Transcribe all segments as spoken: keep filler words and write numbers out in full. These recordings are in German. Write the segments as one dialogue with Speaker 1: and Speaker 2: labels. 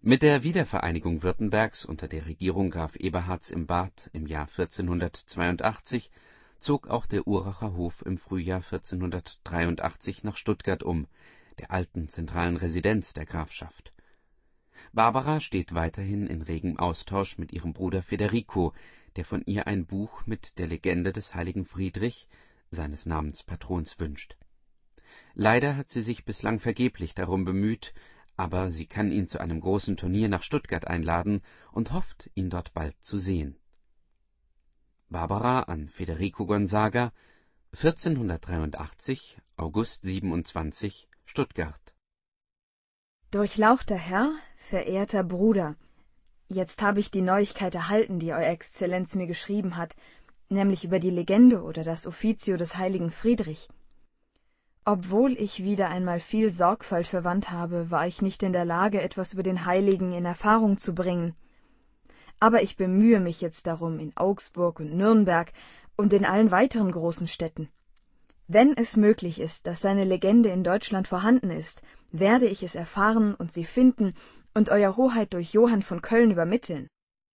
Speaker 1: Mit der Wiedervereinigung Württembergs unter der Regierung Graf Eberhards im Bad im Jahr vierzehnhundertzweiundachtzig zog auch der Uracher Hof im Frühjahr vierzehnhundertdreiundachtzig nach Stuttgart um, der alten zentralen Residenz der Grafschaft. Barbara steht weiterhin in regem Austausch mit ihrem Bruder Federico, der von ihr ein Buch mit der Legende des heiligen Friedrich, seines Namens Patrons, wünscht. Leider hat sie sich bislang vergeblich darum bemüht, aber sie kann ihn zu einem großen Turnier nach Stuttgart einladen und hofft, ihn dort bald zu sehen. Barbara an Federico Gonzaga, vierzehnhundertdreiundachtzig, August siebenundzwanzig, Stuttgart.
Speaker 2: Durchlauchter Herr, verehrter Bruder, jetzt habe ich die Neuigkeit erhalten, die Euer Exzellenz mir geschrieben hat, nämlich über die Legende oder das Officio des heiligen Friedrich. Obwohl ich wieder einmal viel Sorgfalt verwandt habe, war ich nicht in der Lage, etwas über den Heiligen in Erfahrung zu bringen. Aber ich bemühe mich jetzt darum in Augsburg und Nürnberg und in allen weiteren großen Städten. Wenn es möglich ist, dass seine Legende in Deutschland vorhanden ist, werde ich es erfahren und sie finden und Euer Hoheit durch Johann von Köln übermitteln.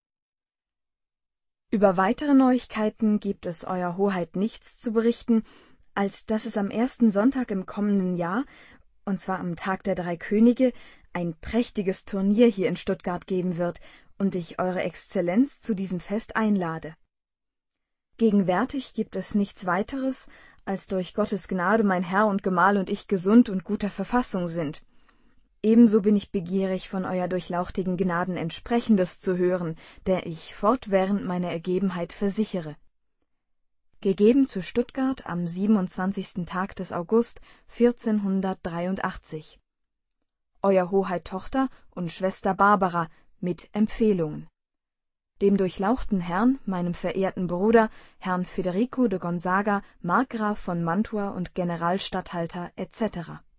Speaker 2: Über weitere Neuigkeiten gibt es Euer Hoheit nichts zu berichten, als dass es am ersten Sonntag im kommenden Jahr, und zwar am Tag der drei Könige, ein prächtiges Turnier hier in Stuttgart geben wird und ich Eure Exzellenz zu diesem Fest einlade. Gegenwärtig gibt es nichts weiteres, als durch Gottes Gnade mein Herr und Gemahl und ich gesund und guter Verfassung sind. Ebenso bin ich begierig, von Euer durchlauchtigen Gnaden Entsprechendes zu hören, der ich fortwährend meine Ergebenheit versichere. Gegeben zu Stuttgart am siebenundzwanzigsten Tag des August vierzehnhundertdreiundachtzig. Euer Hoheit Tochter und Schwester Barbara mit Empfehlungen. Dem durchlauchten Herrn, meinem verehrten Bruder, Herrn Federico de Gonzaga, Markgraf von Mantua und Generalstatthalter et cetera